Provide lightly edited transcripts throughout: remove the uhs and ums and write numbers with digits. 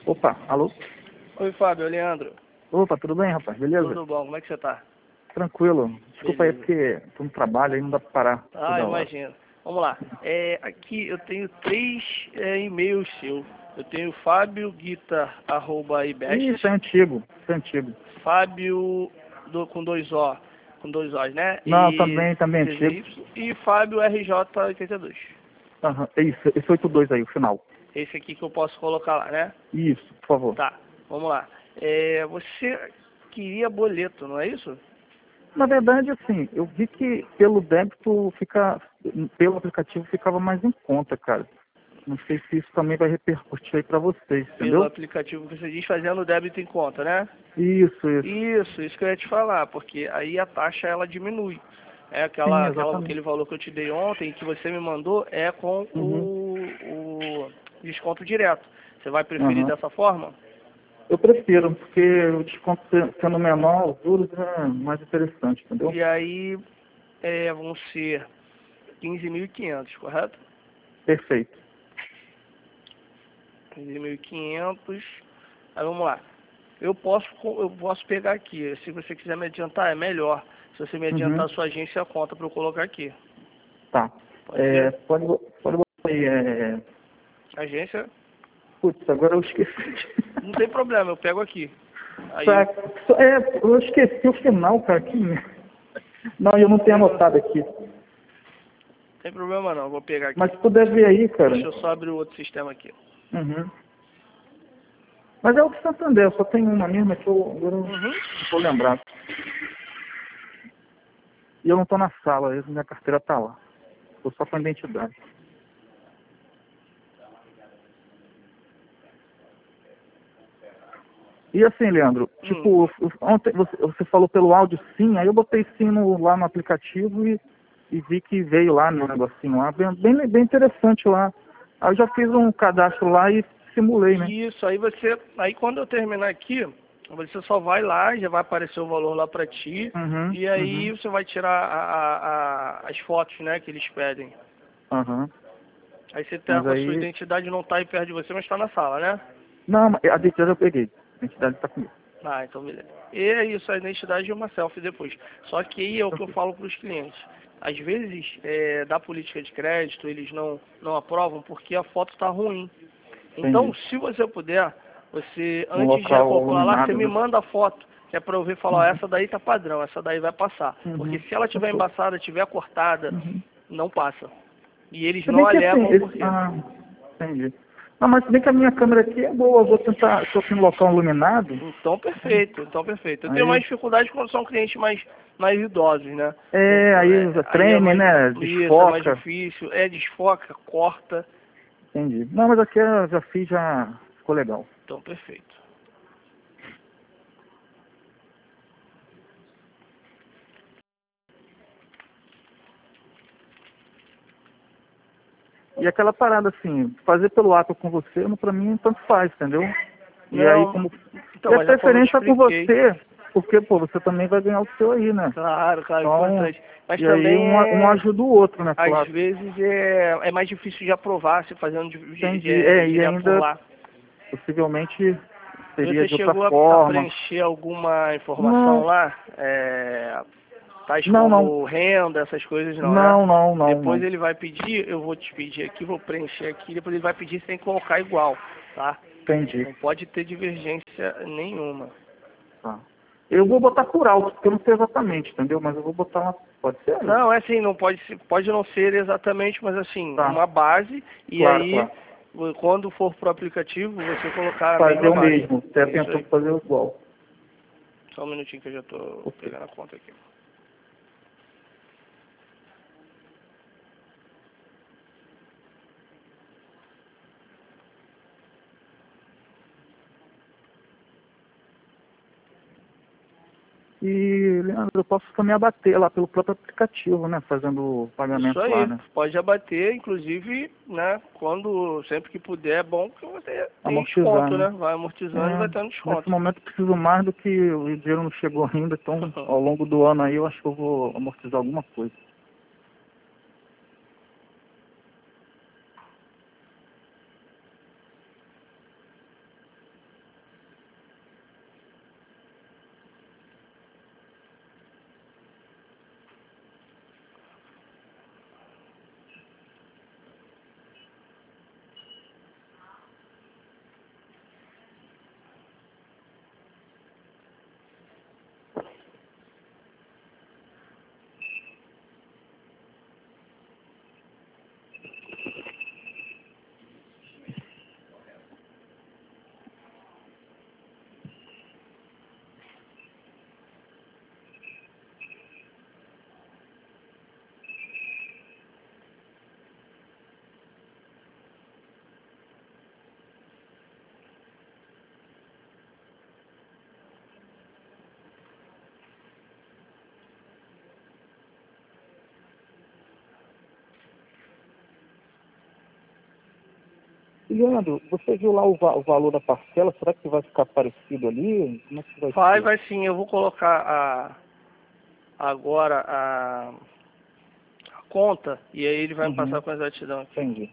Opa, alô? Oi, Fábio, Leandro. Opa, tudo bem, rapaz? Beleza? Tudo bom? Como é que você tá? Tranquilo. Desculpa aí Beleza. porque tô no trabalho aí, não dá pra parar Ah, toda hora. imagino. Vamos lá. Aqui eu tenho três e-mails seu. Eu tenho fabioguitar@ibest, Isso é antigo, isso é antigo. Fábio com dois O's, né? Não, E também é antigo. CZY e Fábio RJ82. Aham, é isso, esse 82 aí, o final. Esse aqui que eu posso colocar lá, né? Isso, por favor. Tá, vamos lá. Você queria boleto, não é isso? Na verdade, assim, eu vi que pelo débito pelo aplicativo ficava mais em conta, cara. Não sei se isso também vai repercutir aí pra vocês, Pelo entendeu? aplicativo que você diz, fazendo débito em conta, né? Isso. Isso que eu ia te falar, porque aí a taxa ela diminui. É Sim, aquele exatamente. valor que eu te dei ontem, que você me mandou, é com Uhum. o desconto direto. Você vai preferir Aham. dessa forma? Eu prefiro, porque o desconto sendo menor, os juros é mais interessante, entendeu? E aí vão ser 15.500, correto? Perfeito. 15.500. Aí vamos lá. Eu posso pegar aqui. Se você quiser me adiantar, é melhor. Se você me Uhum. adiantar a sua agência, a conta para eu colocar aqui. Tá. Pode ser? Pode botar aí. Agência? Putz, agora eu esqueci. Não tem problema, eu pego aqui. Aí, Tá. Eu esqueci o final, cara. Não, eu não tenho anotado aqui. tem problema não, eu vou pegar Mas aqui. se puder ver aí, cara. Deixa eu só abrir o outro sistema aqui. Uhum. Mas é o de Santander, só tem uma mesmo que eu agora eu Uhum. vou lembrar. E eu não tô na sala, minha carteira tá lá. Tô só com a identidade. E assim, Leandro, Hum. tipo, ontem você falou pelo áudio sim, aí eu botei sim lá no aplicativo e vi que veio lá no negocinho lá, bem interessante lá. Aí eu já fiz um cadastro lá e simulei, né? Isso, aí quando eu terminar aqui, você só vai lá, já vai aparecer o valor lá pra ti, Uhum, e aí uhum, você vai tirar as fotos, né, que eles pedem. aham. Aí você tá Mas com a sua aí. identidade, não tá aí perto de você, mas tá na sala, né? Não, a identidade eu peguei. A identidade tá comigo. Ah, então beleza. E é isso, a identidade e uma selfie depois. Só que aí é o que eu falo para os clientes. Às vezes, da política de crédito, eles não aprovam porque a foto está ruim. Então, Entendi. se você puder, você, Um antes de local calcular lá, você iluminado, me né? manda a foto, que é para eu ver e falar, ó, Uhum, essa daí tá padrão, essa daí vai passar. Porque uhum. se ela tiver Fechou. embaçada, tiver cortada, Uhum. não passa. E eles Se não bem que assim, alegam o porquê. entendi. Não, mas se bem que a minha câmera aqui é boa, eu vou tentar, estou aqui no local iluminado, Então, perfeito, então, perfeito. Eu tenho aí, mais dificuldade quando são clientes mais idosos, né? aí Aí é treme, mais, né, isso, é mais desfoca, difícil, desfoca, corta. entendi. Não, mas aqui eu já fiz, já ficou legal. Então, perfeito. E aquela parada assim, fazer pelo ato com você, pra mim, tanto faz, entendeu? E aí, Não, então, e a mas é como eu te preferência com expliquei. você, porque, pô, você também vai ganhar o seu aí, né? Claro, claro, Então, importante. Mas e aí também um ajuda o outro, né, às claro. vezes é mais difícil de aprovar se fazendo Entendi. E direto por ainda, lá. possivelmente, seria Você de outra chegou a forma. preencher alguma informação Não, lá? Tais não, não. como renda, essas coisas não, né? Depois Não. ele vai pedir, eu vou te pedir aqui, vou preencher aqui, depois ele vai pedir sem colocar igual, tá? Entendi. Não pode ter divergência nenhuma. Tá. Eu vou botar por alto, porque eu não sei exatamente, entendeu? Mas eu vou botar lá. Pode ser? Não, é assim, não pode, pode não ser exatamente, mas assim, Tá. uma base, e aí, Claro. quando for pro aplicativo, você colocar a Fazer mesma o base. mesmo. Você Isso tentou aí. fazer igual. Só um minutinho que eu já tô Ok. pegando a conta aqui. E, Leandro, eu posso também abater lá pelo próprio aplicativo, né? Fazendo o Isso pagamento lá, aí, né? pode abater, inclusive, né, sempre que puder, é bom que você tem Amortizar, desconto, né? né? Vai amortizando e vai tendo Nesse desconto. momento eu preciso mais do que o dinheiro não chegou ainda, então ao longo do ano aí eu acho que eu vou amortizar alguma coisa. Leandro, você viu lá o valor da parcela? Será que vai ficar parecido ali? Como é que vai ser? Vai sim. Eu vou colocar agora a conta e aí ele vai me passar Uhum, com exatidão aqui. entendi.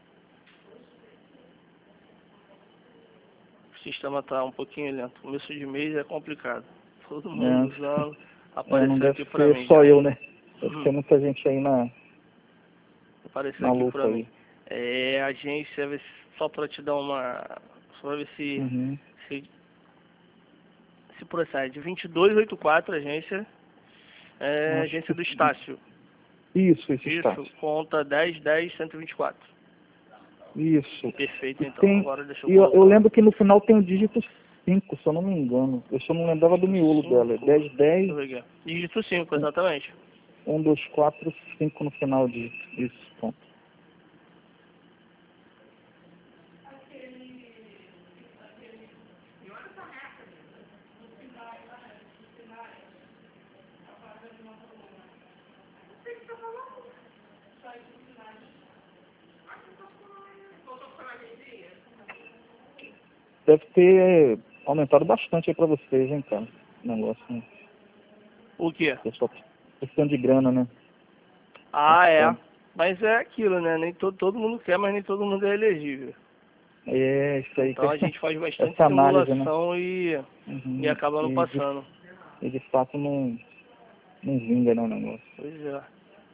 O sistema tá um pouquinho lento. Começo de mês é complicado. Todo mundo usando. Não Apareceu deve aqui pra ser mim só já. eu, né? Deve ter muita gente aí Apareceu na aqui luta pra aí. mim. É agência, só pra te dar uma. Só pra ver Uhum. se procede. 2284, agência. Acho Agência que do Estácio. isso está. Isso, conta 1010-124. Isso. Perfeito, E então. tem. Agora deixa eu E eu colocar. lembro que no final tem o dígito 5, se eu não me engano. Eu só não lembrava do Dígito miolo dela. É 5. 10, Deixa eu 10, ver aqui. Dígito 5, exatamente. 1, 2, 4, 5 no final disso. Isso, pronto. Deve ter aumentado bastante aí pra vocês, hein, cara. O negócio, né? O quê? Pessoal, questão de grana, né? É. Mas é aquilo, né? Nem todo mundo quer, mas nem todo mundo é elegível. É, isso aí que Então a gente faz bastante essa análise, né? simulação e Uhum. acaba não passando. E de fato não vinga, não, o negócio. Pois é.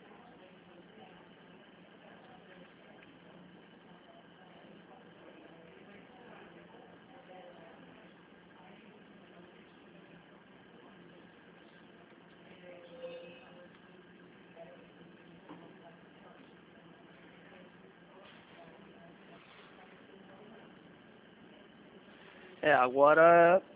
Agora.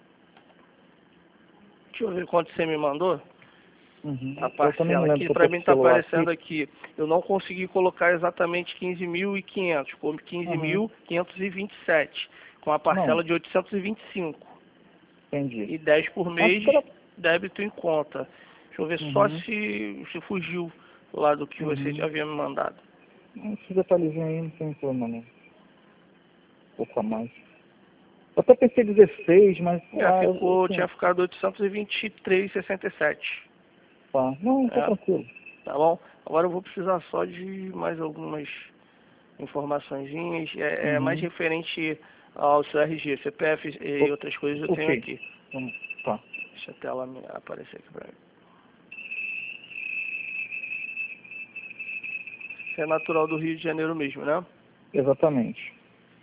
Deixa eu ver quanto você me mandou. Uhum. A Eu também não parcela lembro aqui, se eu pra tô com mim o tá celular aparecendo aqui. aqui. Eu não consegui colocar exatamente 15.500, ficou Uhum. 15.527, com a Não, parcela de 825. entendi. E 10 por Acho mês, que era... débito em conta. Deixa eu ver só Uhum. se fugiu lá do que você já Uhum. havia me mandado. Esse detalhezinho aí não tem problema, não. Um pouco a mais. Eu até pensei 16, mas... Tinha ficado 823,67. Tá. Não, tá É, tranquilo. tá bom? Agora eu vou precisar só de mais algumas informaçõezinhas, mais Uhum. referente ao seu RG, CPF e outras coisas eu tenho Ok. aqui. Tá. Deixa a tela aparecer aqui pra mim. Você é natural do Rio de Janeiro mesmo, né? Exatamente.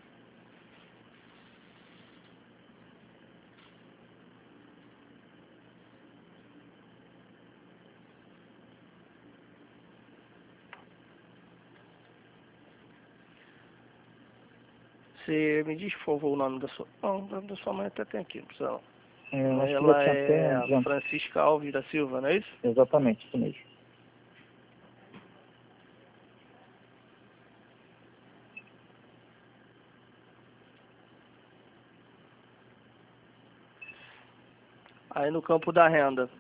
Você me diz, por favor, o nome da sua... Não, o nome da sua mãe até tem aqui, não precisa não. Eu acho que já Ela tinha até é adiantado. Francisca Alves da Silva, não é isso? Exatamente, isso mesmo. Aí no campo da renda,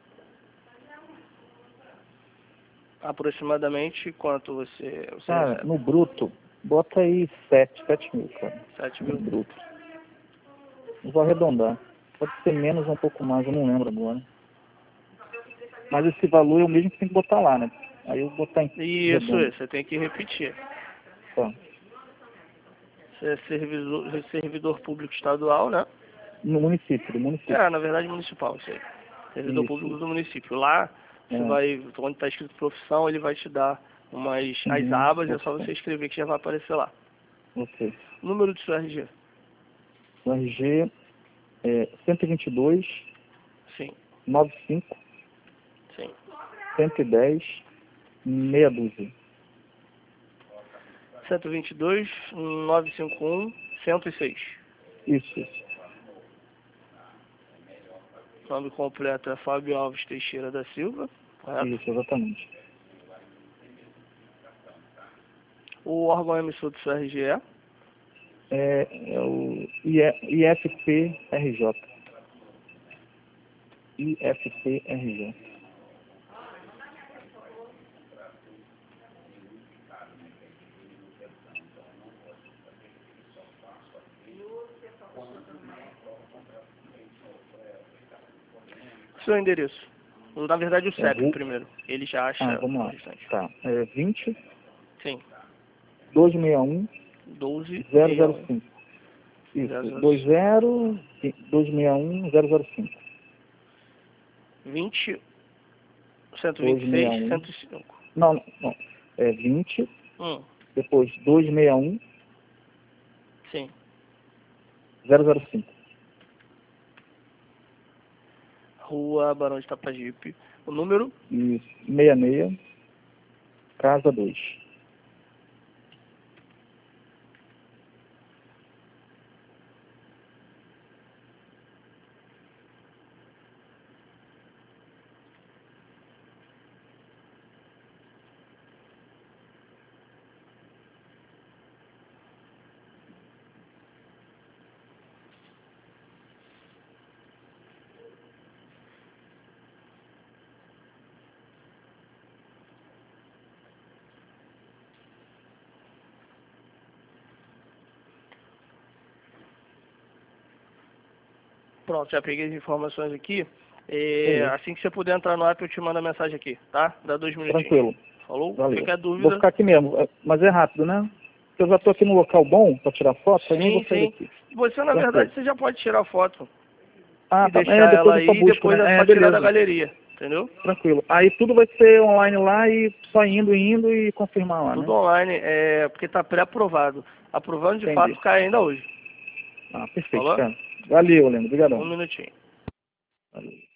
aproximadamente quanto você Cara, recebe? no bruto, bota aí 7 mil, cara. 7 No mil? bruto. Eu vou arredondar. Pode ser menos ou um pouco mais, eu não lembro agora. Mas esse valor é o mesmo que tem que botar lá, né? Aí eu vou botar em Isso, redondo. você tem que repetir. Tá. Você é servidor público estadual, né? No município, do município. Na verdade municipal, isso aí. Servidor público Isso. do município. Lá, você É. vai, onde está escrito profissão, ele vai te dar as Uhum. abas, é só Ok. você escrever que já vai aparecer lá. Ok. Número do seu RG? O RG é 122 Sim, 95 sim. 110 meia dúzia. 122 951 106. Isso. Nome completo é Fábio Alves Teixeira da Silva, correto? Isso, exatamente. O órgão emissor do seu RG é? É o IFPRJ. IFPRJ. Seu endereço. Na verdade, o CEP rua... primeiro. Ele já acha vamos lá. o restante. Tá. 20 Sim. 261 1261. 005. Isso. 005. 261 005. 20 126 105. Não. 20, depois 261 Sim. 005. Rua Barão de Tapajipe. O número? Isso. 66, casa 2. Pronto, já peguei as informações aqui. Assim que você puder entrar no app, eu te mando a mensagem aqui, tá? Dá 2 minutinhos. Tranquilo. Falou? Valeu. Qualquer dúvida? Vou ficar aqui mesmo, mas é rápido, né? Porque eu já estou aqui no local bom para tirar foto, aí nem vou sair daqui. Você, na verdade, você já pode tirar foto. Ah, e tá. deixar ela aí, busco, depois né? é só tirar Beleza. da galeria, entendeu? Tranquilo. Aí tudo vai ser online lá e só indo e confirmar lá, Tudo né? online, porque tá pré-aprovado. Aprovando de Entendi. fato cai ainda hoje. Ah, perfeito, Falou? cara. Valeu, Leandro. Obrigadão. 1 minutinho. Valeu.